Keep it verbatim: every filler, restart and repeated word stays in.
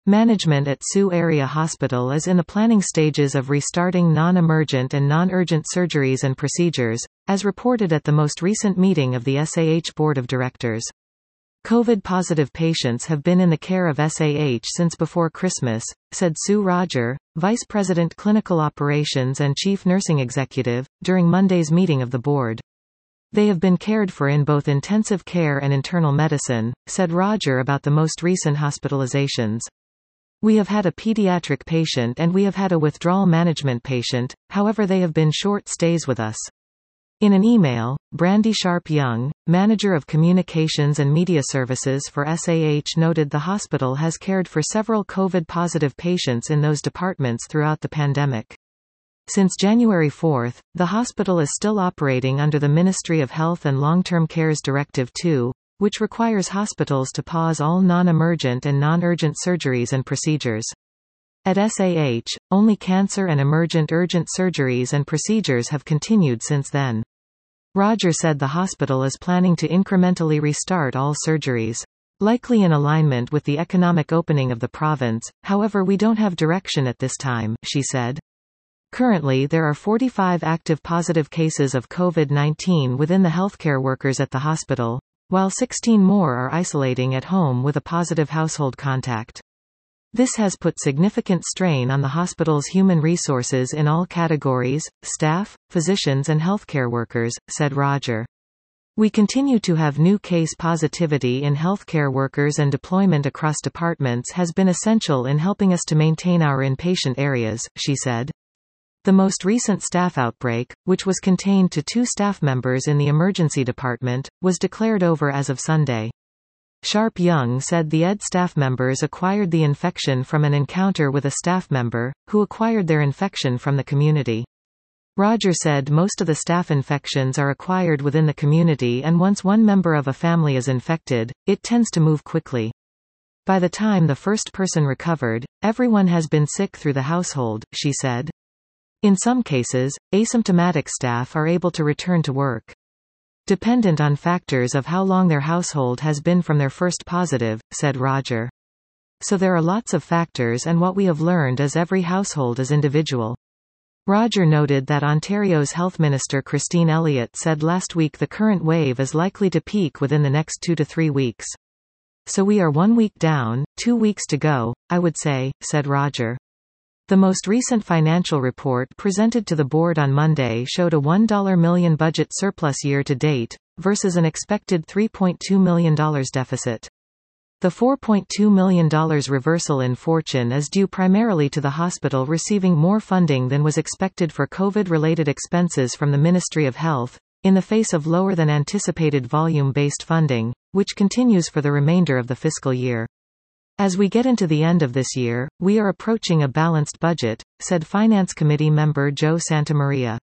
Management at Sioux Area Hospital is in the planning stages of restarting non-emergent and non-urgent surgeries and procedures, as reported at the most recent meeting of the S A H Board of Directors. COVID-positive patients have been in the care of S A H since before Christmas, said Sue Rodger, Vice President Clinical Operations and Chief Nursing Executive, during Monday's meeting of the board. They have been cared for in both intensive care and internal medicine, said Rodger about the most recent hospitalizations. We have had a pediatric patient and we have had a withdrawal management patient, however they have been short stays with us. In an email, Brandy Sharp-Young, Manager of Communications and Media Services for S A H, noted the hospital has cared for several COVID-positive patients in those departments throughout the pandemic. Since January fourth, the hospital is still operating under the Ministry of Health and Long-Term Care's Directive two, which requires hospitals to pause all non-emergent and non-urgent surgeries and procedures. At S A H, only cancer and emergent urgent surgeries and procedures have continued since then. Rodger said the hospital is planning to incrementally restart all surgeries. Likely in alignment with the economic opening of the province, however we don't have direction at this time, she said. Currently there are forty-five active positive cases of COVID nineteen within the healthcare workers at the hospital, while sixteen more are isolating at home with a positive household contact. This has put significant strain on the hospital's human resources in all categories, staff, physicians and healthcare workers, said Rodger. We continue to have new case positivity in healthcare workers and deployment across departments has been essential in helping us to maintain our inpatient areas, she said. The most recent staff outbreak, which was contained to two staff members in the emergency department, was declared over as of Sunday. Sharp-Young said the E D staff members acquired the infection from an encounter with a staff member, who acquired their infection from the community. Rodger said most of the staff infections are acquired within the community and once one member of a family is infected, it tends to move quickly. By the time the first person recovered, everyone has been sick through the household, she said. In some cases, asymptomatic staff are able to return to work. Dependent on factors of how long their household has been from their first positive, said Rodger. So there are lots of factors and what we have learned is every household is individual. Rodger noted that Ontario's Health Minister Christine Elliott said last week the current wave is likely to peak within the next two to three weeks. So we are one week down, two weeks to go, I would say, said Rodger. The most recent financial report presented to the board on Monday showed a one million dollars budget surplus year-to-date, versus an expected three point two million dollars deficit. The four point two million dollars reversal in fortune is due primarily to the hospital receiving more funding than was expected for COVID-related expenses from the Ministry of Health, in the face of lower than anticipated volume-based funding, which continues for the remainder of the fiscal year. As we get into the end of this year, we are approaching a balanced budget, said Finance Committee member Joe Santamaria.